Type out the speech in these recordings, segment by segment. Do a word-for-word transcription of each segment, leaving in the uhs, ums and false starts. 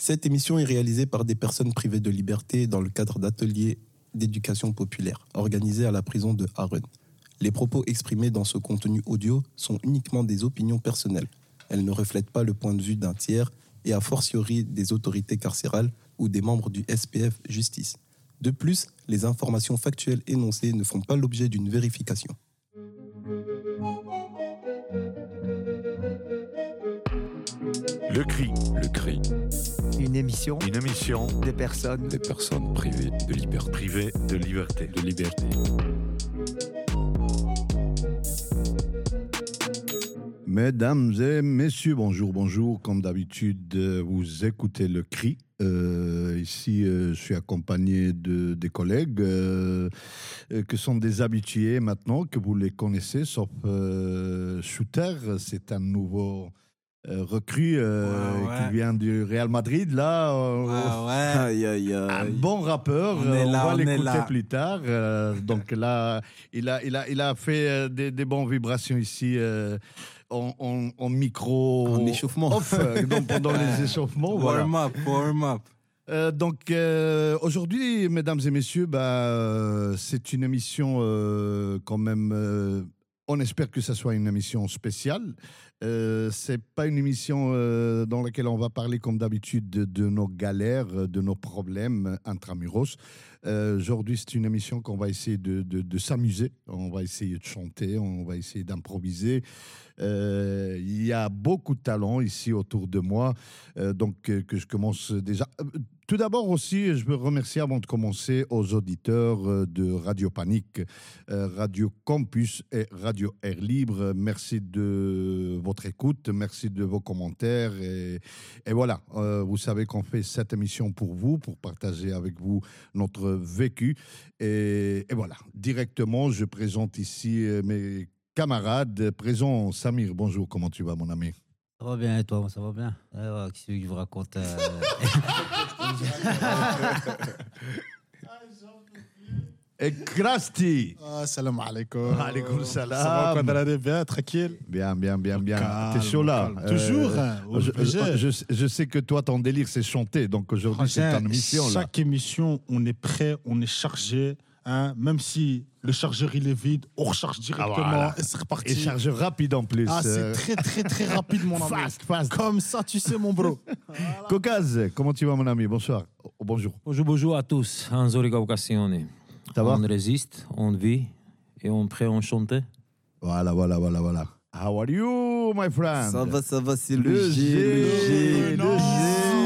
Cette émission est réalisée par des personnes privées de liberté dans le cadre d'ateliers d'éducation populaire organisés à la prison de Harun. Les propos exprimés dans ce contenu audio sont uniquement des opinions personnelles. Elles ne reflètent pas le point de vue d'un tiers et a fortiori des autorités carcérales ou des membres du S P F Justice. De plus, les informations factuelles énoncées ne font pas l'objet d'une vérification. Le cri, le cri. Une émission, Une émission des personnes, des personnes privées de liberté. Privées de liberté. De liberté. Mesdames et messieurs, bonjour, bonjour. Comme d'habitude, vous écoutez le cri. Euh, ici, euh, je suis accompagné de, des collègues euh, que sont des habitués maintenant, que vous les connaissez, sauf euh, Shooter. C'est un nouveau euh, recrue euh, ouais, ouais. qui vient du Real Madrid. Là, euh, Ouais, ouais. Aïe, aïe, aïe. un bon rappeur. On est On, là, va on est l'écouter là. plus tard. Euh, donc là, il a, il a, il a fait euh, des, des bonnes vibrations ici. Euh, En, en, en micro En échauffement. off, euh, donc pendant les échauffements. Voilà. Warm up, warm up. Euh, donc euh, aujourd'hui, mesdames et messieurs, bah, euh, c'est une émission euh, quand même. Euh, on espère que ça soit une émission spéciale. Euh, c'est pas une émission euh, dans laquelle on va parler comme d'habitude de, de nos galères, de nos problèmes intramuros. Euh, aujourd'hui, c'est une émission qu'on va essayer de, de, de s'amuser. On va essayer de chanter, on va essayer d'improviser. Euh, il y a beaucoup de talent ici autour de moi, euh, donc euh, que je commence déjà. Euh, tout d'abord aussi, je veux remercier avant de commencer aux auditeurs euh, de Radio Panique, euh, Radio Campus et Radio Air Libre. Merci de votre écoute, merci de vos commentaires. Et, et voilà, euh, vous savez qu'on fait cette émission pour vous, pour partager avec vous notre vécu. Et, et voilà, directement, je présente ici euh, mes camarades présents. Samir, bonjour, comment tu vas, mon ami? Ça va bien et toi, ça va bien. Alors, qu'est-ce que je vous raconte euh... Et Krusty. Ah, salam alaikum. Alaikum salam. Ça va, quoi, d'aller bien, tranquille? Bien, bien, bien, bien. Calme, T'es chaud là? calme. Toujours, hein, je, obligé. je, je, je sais que toi, ton délire, c'est chanter. Donc aujourd'hui, c'est Franchement, ton émission. Là. Chaque émission, on est prêt, on est chargé. Hein, même si le chargeur il est vide, on recharge directement Ah, voilà. et c'est reparti. Et charge rapide en plus. Ah, c'est Euh, très, très, très rapide, mon ami. Fast, fast. Comme ça, tu sais, mon bro. Caucase, comment tu vas, mon ami? Bonsoir. Oh, bonjour. Bonjour, bonjour à tous. Anzori Occasion. Ça va? On résiste, on vit et on est prêt à chanter. Voilà, voilà, voilà, voilà. How are you, my friend? Ça va, ça va, c'est Le le G, G, le G, non. le G.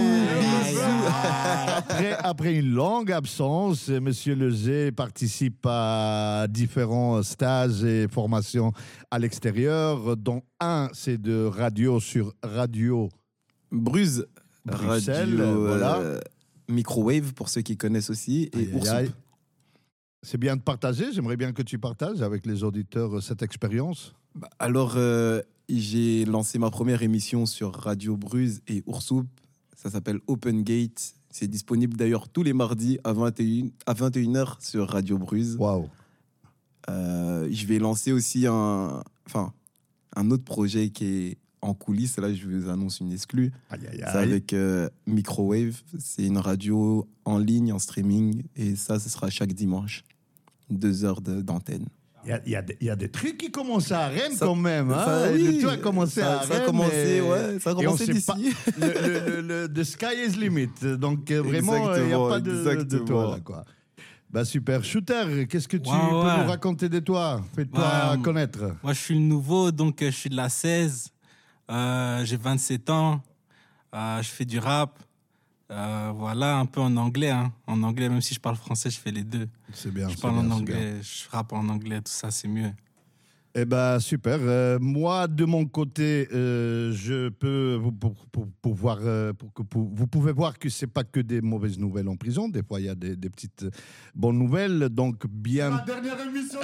Après, après une longue absence, Monsieur Lezé participe à différents stages et formations à l'extérieur, dont un, c'est de radio sur Radio Bruze, Bruxelles, radio, voilà. euh, Microwave, pour ceux qui connaissent aussi, et Aïe, aïe, Oursoup. aïe. C'est bien de partager, j'aimerais bien que tu partages avec les auditeurs cette expérience. Bah, alors, euh, j'ai lancé ma première émission sur Radio Bruze et Oursoup. Ça s'appelle Open Gate. C'est disponible d'ailleurs tous les mardis à vingt et une à vingt et une heures sur Radio Bruze. Waouh. Euh, je vais lancer aussi un, enfin, un autre projet qui est en coulisses. Là, je vous annonce une exclue. Aïe, aïe, C'est aïe. avec euh, Microwave. C'est une radio en ligne, en streaming. Et ça, ce sera chaque dimanche. Deux heures de- d'antenne. Il y a, il y a des- il y a des trucs qui commencent à Rennes Ça- quand même. Hein? ça, Et oui. tout a commencé Ça- à ça a Rennes. commencé, et- ouais, ça a et on commencé sait d'ici. pas- Le, le, le, le- the sky is limit. Donc euh, vraiment, il n'y a Exactement, pas de, de exactement. toi là, quoi. Bah super. Shooter, qu'est-ce que tu Ouais, peux ouais. nous raconter de toi? Fais-toi Ouais, connaître. Moi, je suis le nouveau, donc euh, je suis de la seize. Euh, j'ai vingt-sept ans. Euh, je fais du rap. Euh, voilà, un peu en anglais. Hein. En anglais, même si je parle français, je fais les deux. C'est bien. Je c'est parle bien, en c'est bien. anglais, je rappe en anglais, tout ça, c'est mieux. Eh ben super. Euh, moi de mon côté, euh, je peux vous pour, pour, pour voir, euh, pour que pour- vous pouvez voir que c'est pas que des mauvaises nouvelles en prison. Des fois il y a des, des petites euh, bonnes nouvelles. Donc bien. La dernière émission,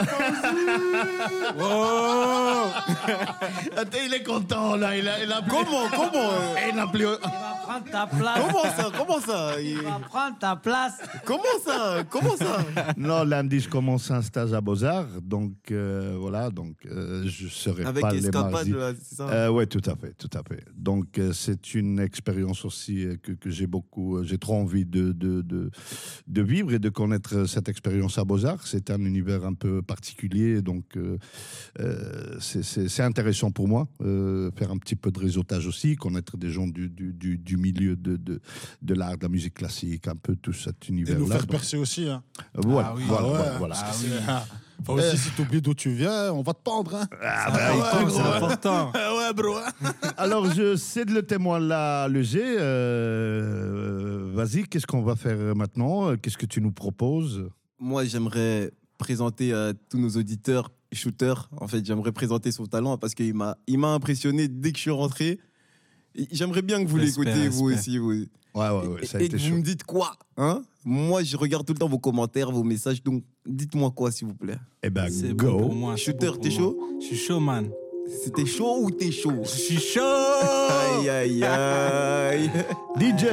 Attends, il est content là. Il a, il a plus- Comment, comment euh, Il n'a plus. prendre ta place. Comment ça? Comment ça? Tu vas prendre ta place. Comment ça? Comment ça? Non, lundi, je commence un stage à Beaux-Arts, donc euh, voilà, donc euh, je serai Avec pas les Escapade, mardis. là, c'est ça? Euh, oui, tout à fait, tout à fait. Donc euh, c'est une expérience aussi euh, que, que j'ai beaucoup, euh, j'ai trop envie de, de, de, de vivre et de connaître cette expérience à Beaux-Arts. C'est un univers un peu particulier, donc euh, euh, c'est- c'est c'est intéressant pour moi, euh, faire un petit peu de réseautage aussi, connaître des gens du, du, du, du milieu de, de, de l'art, de la musique classique, un peu tout cet Et univers-là. nous faire Donc, percer aussi. Hein. euh, voilà, Ah oui. voilà, Ah ouais. voilà, voilà. Ah oui. Faut aussi, si t'oublies d'où tu viens, on va te pendre. Hein. Ah, C'est bah, important, écoute, c'est important. ouais, bro. alors, je cède le témoin là, le G. Euh, Vas-y, qu'est-ce qu'on va faire maintenant? Qu'est-ce que tu nous proposes? Moi, j'aimerais présenter à tous nos auditeurs Shooter. En fait, j'aimerais présenter son talent parce qu'il m'a, il m'a impressionné dès que je suis rentré. Et j'aimerais bien que vous Respect, l'écoutiez, vous respect. aussi. Vous. Ouais, ouais, ouais, ça a et été que chaud. vous me dites quoi, hein? Moi, je regarde tout le temps vos commentaires, vos messages. Donc, dites-moi quoi, s'il vous plaît. Eh ben, C'est go. bon pour moi. c'est Shooter, bon pour t'es moi. chaud? Je suis chaud, man. C'était chaud ou t'es chaud? Je suis chaud. Aïe, aïe, aïe. D J.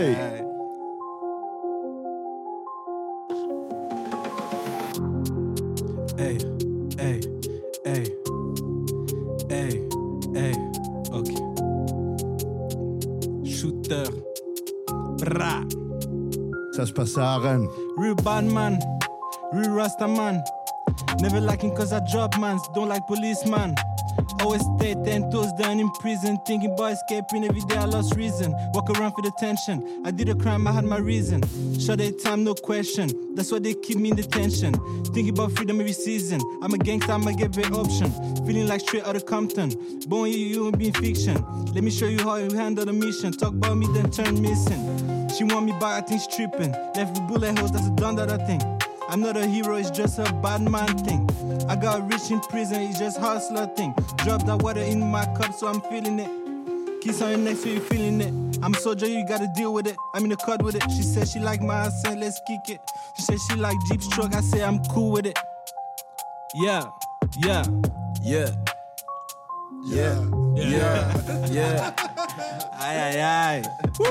Hey, hey, hey, hey, hey, ok. Shooter, bra. Ça se passe à Arène. Real bad man, real rasta man. Never liking cause I drop mans, don't like policeman. Always stay ten toes down in prison, thinking about escaping. Every day I lost reason. Walk around for detention. I did a crime, I had my reason. Short day time, no question. That's why they keep me in detention. Thinking about freedom every season. I'm a gangster, I'ma get better option. Feeling like straight out of Compton. Born you, you ain't been fiction. Let me show you how you handle the mission. Talk about me, then turn missing. She want me back, I think she tripping. Left with bullet holes, that's a done that I think. I'm not a hero, it's just a bad man thing. I got rich in prison, it's just hustler thing. Drop that water in my cup, so I'm feeling it. Kiss on your neck, so you feeling it. I'm a soldier, you gotta deal with it. I'm in the cut with it. She said she like my accent, let's kick it. She said she like Jeep truck, I say I'm cool with it. Yeah, yeah, Yeah. Yeah. Yeah. Yeah. aïe aïe aïe.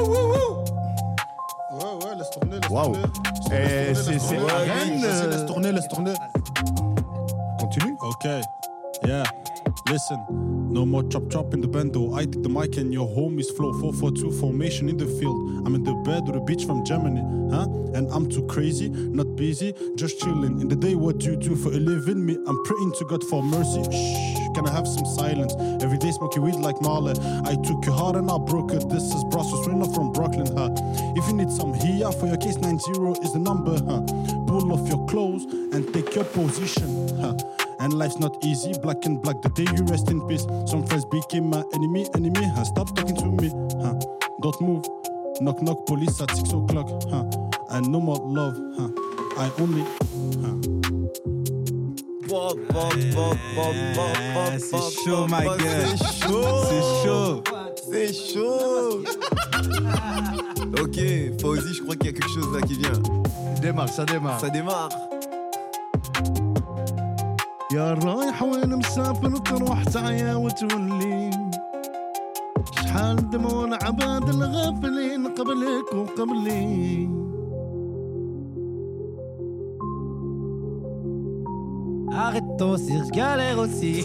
Ouais, ouais, laisse tourner, laisse Waouh. tourner. Eh, Laisse c'est- tourner, c'est laisse tourner. Arène, Ouais, vas-y, euh, laisse tourner, laisse tourner. Continue. Okay, yeah. Listen, no more chop chop in the bando. I take the mic and your homies flow four four two formation in the field. I'm in the bed with a bitch from Germany, huh? And I'm too crazy, not busy, just chilling. In the day, what you do for a living? Me, I'm praying to God for mercy. Shh, can I have some silence? Every day smoking weed like Marley. I took your heart and I broke it. This is Brussels, we're not from Brooklyn, huh? If you need some here for your case, nine zero is the number, huh? Pull off your clothes and take your position, huh? And life's not easy, black and black, the day you rest in peace. Some friends became my enemy, enemy, huh? Stop talking to me, huh? Don't move, knock knock, police at six o'clock, huh? And no more love, huh? I only, huh? Pop, pop, pop, pop, pop, pop, C'est pop, chaud, pop, my pop, girl. C'est chaud. C'est chaud. C'est chaud. Ok, Fauzi, je crois qu'il y a quelque chose là qui vient. Démarre, ça démarre. Ça démarre. يا رايح وين مسافر تروح تعيا وتولي شحال دموع العباد الغافلين قبلك وقبلي Arrête ton cirque, je galère aussi.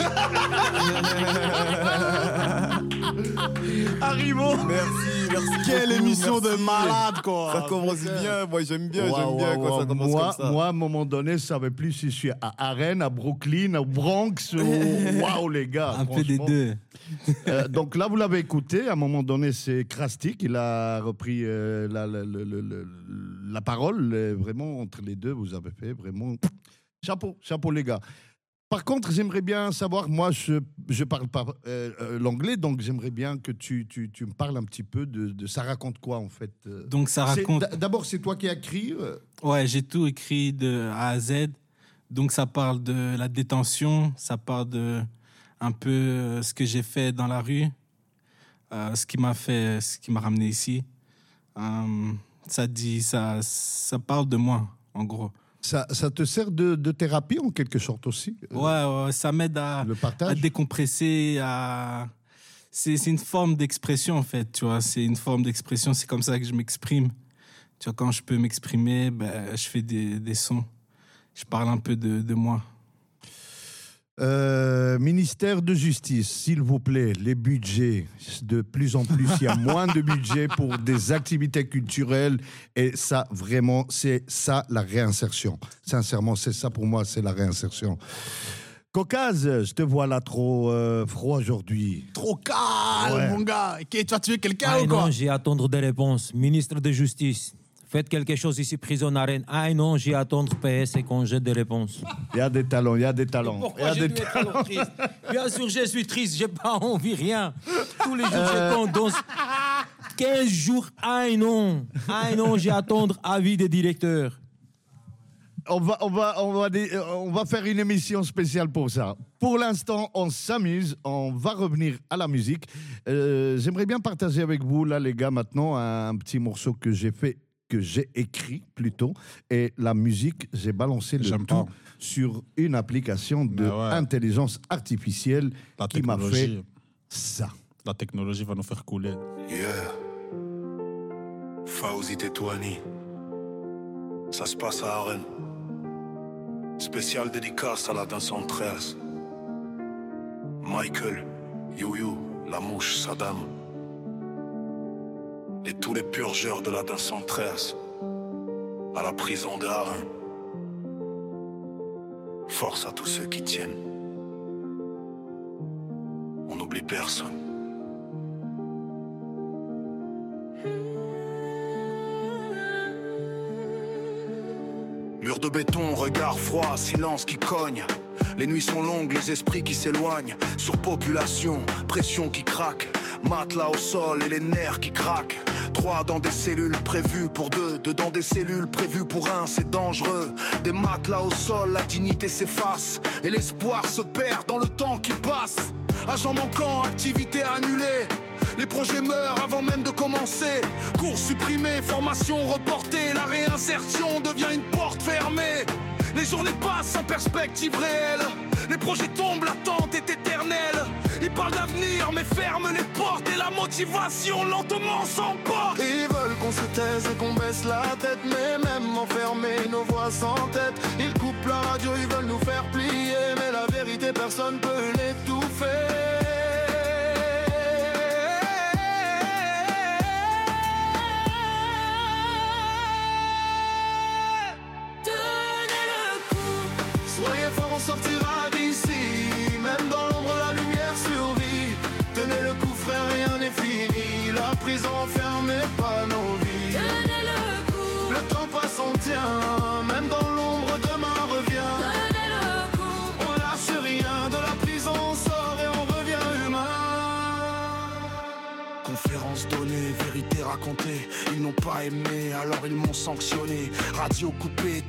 Arrivons. Merci, merci. Quelle beaucoup, émission de merci. malade, quoi! Ça commence bien, moi j'aime bien, Waouh, j'aime bien waouh, quand ça waouh. commence moi, comme ça. moi, à un moment donné, je savais plus si je suis à Arène, à Brooklyn, au Bronx ou... Waouh, les gars. Un peu des franchement. deux. Euh, donc là, vous l'avez écouté. À un moment donné, c'est Krastik. Il a repris euh, la, la, la, la, la, la parole. Euh, Vraiment, entre les deux, vous avez fait vraiment... Chapeau, chapeau, les gars. Par contre, j'aimerais bien savoir, moi, je ne parle pas euh, euh, l'anglais, donc j'aimerais bien que tu, tu, tu me parles un petit peu de, de ça raconte quoi, en fait. euh. Donc ça C'est- raconte. d- D'abord, c'est toi qui as écrit. euh, Ouais, j'ai tout écrit de A à Z. Donc ça parle de la détention, ça parle de un peu euh, ce que j'ai fait dans la rue, euh, ce qui m'a fait, ce qui m'a ramené ici. Euh, ça dit, ça, ça parle de moi, en gros. Ça, ça te sert de, de thérapie, en quelque sorte, aussi euh, Ouais, ouais, ça m'aide à, Le à partage. décompresser, à c'est, c'est une forme d'expression, en fait, tu vois. C'est une forme d'expression, c'est comme ça que je m'exprime. Tu vois, quand je peux m'exprimer, ben, je fais des, des sons. Je parle un peu de, de moi. Euh, ministère de Justice, s'il vous plaît, les budgets, de plus en plus, il y a moins de budget pour des activités culturelles et ça, vraiment, c'est ça la réinsertion. Sincèrement, c'est ça pour moi, c'est la réinsertion. Caucase, je te vois là trop euh, froid aujourd'hui. Trop calme, Ouais. mon gars. Qui, tu vas tuer quelqu'un Ah ou quoi? non, j'ai à attendre des réponses. Ministre de Justice, faites quelque chose ici, prison arène. Ah non, j'ai à attendre P S et qu'on jette des réponses. Il y a des talents, il y a des talents. Il y Pourquoi a j'ai des dû être talents. alors triste? Bien sûr, je suis triste, j'ai pas envie, rien. Tous les jours, Euh. je compte dans quinze jours. Ah non, ah non, j'ai à attendre avis des directeurs. On va, on, va, on, va dé- on va faire une émission spéciale pour ça. Pour l'instant, on s'amuse, on va revenir à la musique. Euh, j'aimerais bien partager avec vous, là, les gars, maintenant, un petit morceau que j'ai fait, que j'ai écrit plutôt. Et la musique, j'ai balancé le J'aime tout pas. sur une application de Mais ouais. intelligence artificielle La qui m'a fait technologie, ça. la technologie va nous faire couler. Yeah. Fawzi Tetouani. Ça se passe à Arène. Spécial dédicace à la deux cent treize. Michael, You-You, La Mouche, Saddam. Et tous les purgeurs de la deux cent treize. À la prison de Arène. Force à tous ceux qui tiennent. On n'oublie personne. Mur de béton, regard froid, silence qui cogne. Les nuits sont longues, les esprits qui s'éloignent. Surpopulation, pression qui craque. Matelas au sol et les nerfs qui craquent. Trois dans des cellules prévues pour deux. Deux dans des cellules prévues pour un, c'est dangereux. Des matelas au sol, la dignité s'efface. Et l'espoir se perd dans le temps qui passe. Agent manquant, activité annulée. Les projets meurent avant même de commencer. Cours supprimés, formation reportée. La réinsertion devient une porte fermée. Les journées passent sans perspective réelle. Les projets tombent, l'attente est éternelle. Ils parlent d'avenir mais ferment les portes. Et la motivation lentement s'emporte. Ils veulent qu'on se taise et qu'on baisse la tête. Mais même enfermés, nos voix sans tête. Ils coupent la radio, ils veulent nous faire plier. Mais la vérité, personne peut l'étouffer. Soyez forts, on sortira d'ici. Même dans l'ombre, la lumière survit. Tenez le coup, frère, rien n'est fini. La prison enferme, mais pas nos vies. Tenez le coup. Le temps passe, on tient. Même dans l'ombre, demain revient. Tenez le coup. On lâche rien. De la prison, on sort et on revient humain. Conférence donnée, vérité racontée. Ils n'ont pas aimé, alors ils m'ont sanctionné. Radio coupée,